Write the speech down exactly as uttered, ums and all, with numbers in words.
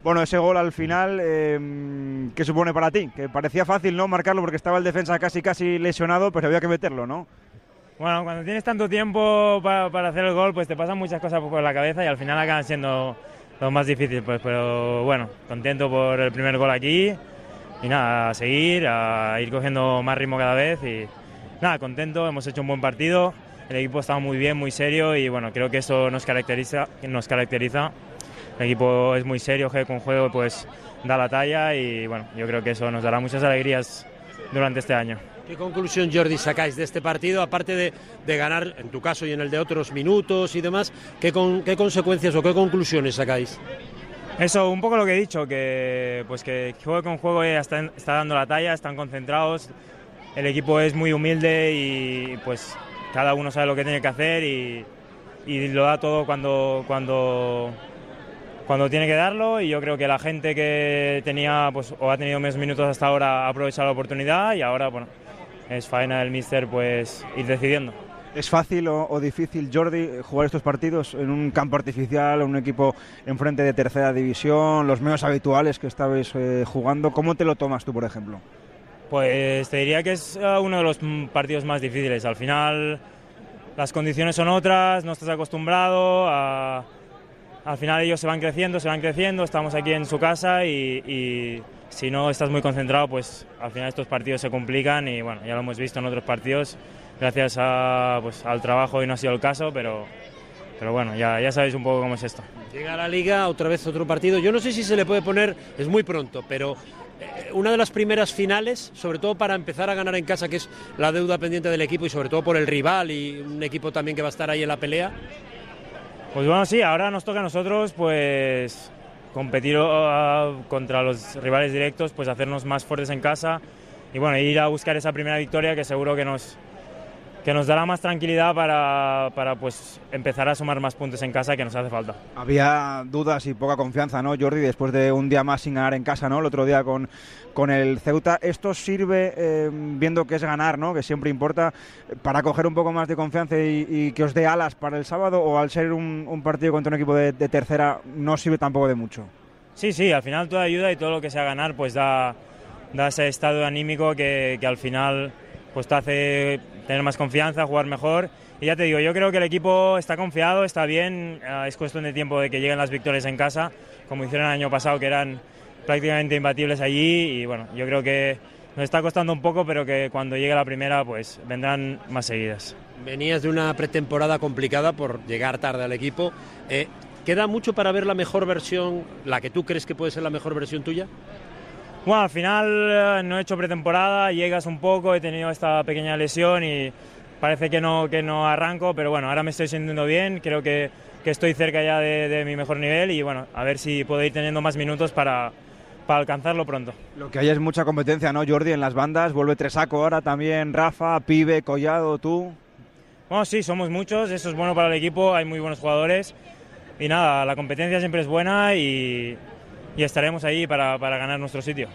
Bueno, ese gol al final, eh, ¿qué supone para ti? Que parecía fácil, ¿no?, marcarlo porque estaba el defensa casi casi lesionado, pero había que meterlo, ¿no? Bueno, cuando tienes tanto tiempo para, para hacer el gol, pues te pasan muchas cosas por la cabeza y al final acaban siendo lo más difícil, pues, pero bueno, contento por el primer gol aquí y nada, a seguir, a ir cogiendo más ritmo cada vez y nada, contento, hemos hecho un buen partido, el equipo está muy bien, muy serio y bueno, creo que eso nos caracteriza, nos caracteriza. El equipo es muy serio, juega con juego, pues da la talla y bueno, yo creo que eso nos dará muchas alegrías durante este año. ¿Qué conclusión, Jordi, sacáis de este partido, aparte de, de ganar, en tu caso y en el de otros, minutos y demás? ¿Qué, con, qué consecuencias o qué conclusiones sacáis? Eso, un poco lo que he dicho, que pues que juego con juego está, está dando la talla, están concentrados, el equipo es muy humilde y pues cada uno sabe lo que tiene que hacer y, y lo da todo cuando, cuando, cuando tiene que darlo, y yo creo que la gente que tenía pues o ha tenido menos minutos hasta ahora ha aprovechado la oportunidad y ahora bueno, es faena del míster pues ir decidiendo. ¿Es fácil o, o difícil, Jordi, jugar estos partidos en un campo artificial, en un equipo enfrente de tercera división, los medios habituales que estabais eh, jugando? ¿Cómo te lo tomas tú, por ejemplo? Pues te diría que es uno de los partidos más difíciles. Al final las condiciones son otras, no estás acostumbrado, a... al final ellos se van creciendo, se van creciendo, estamos aquí en su casa y... y... si no estás muy concentrado, pues al final estos partidos se complican y bueno, ya lo hemos visto en otros partidos, gracias a, pues, al trabajo hoy no ha sido el caso, pero, pero bueno, ya, ya sabéis un poco cómo es esto. Llega a la Liga, otra vez otro partido, yo no sé si se le puede poner, es muy pronto, pero eh, una de las primeras finales, sobre todo para empezar a ganar en casa, que es la deuda pendiente del equipo y sobre todo por el rival y un equipo también que va a estar ahí en la pelea. Pues bueno, sí, ahora nos toca a nosotros, pues... competir uh, contra los rivales directos, pues hacernos más fuertes en casa y bueno, ir a buscar esa primera victoria que seguro que nos, que nos dará más tranquilidad para, para pues empezar a sumar más puntos en casa, que nos hace falta. Había dudas y poca confianza, ¿no, Jordi? Después de un día más sin ganar en casa, ¿no? El otro día con, con el Ceuta. ¿Esto sirve, eh, viendo que es ganar, ¿no?, que siempre importa, para coger un poco más de confianza y, y que os dé alas para el sábado, o al ser un, un partido contra un equipo de, de tercera no sirve tampoco de mucho? Sí, sí, al final toda ayuda y todo lo que sea ganar pues da, da ese estado anímico que, que al final pues te hace tener más confianza, jugar mejor. Y ya te digo, yo creo que el equipo está confiado, está bien, es cuestión de tiempo de que lleguen las victorias en casa, como hicieron el año pasado, que eran prácticamente imbatibles allí, y bueno, yo creo que nos está costando un poco, pero que cuando llegue la primera pues vendrán más seguidas. Venías de una pretemporada complicada por llegar tarde al equipo, eh, ¿queda mucho para ver la mejor versión, la que tú crees que puede ser la mejor versión tuya? Bueno, al final no he hecho pretemporada, llegas un poco, he tenido esta pequeña lesión y parece que no, que no arranco, pero bueno, ahora me estoy sintiendo bien, creo que, que estoy cerca ya de, de mi mejor nivel y bueno, a ver si puedo ir teniendo más minutos para, para alcanzarlo pronto. Lo que hay es mucha competencia, ¿no, Jordi, en las bandas? Vuelve Tresaco ahora también, Rafa, Pibe, Collado, tú. Bueno, sí, somos muchos, eso es bueno para el equipo, hay muy buenos jugadores y nada, la competencia siempre es buena y, y estaremos ahí para, para ganar nuestro sitio.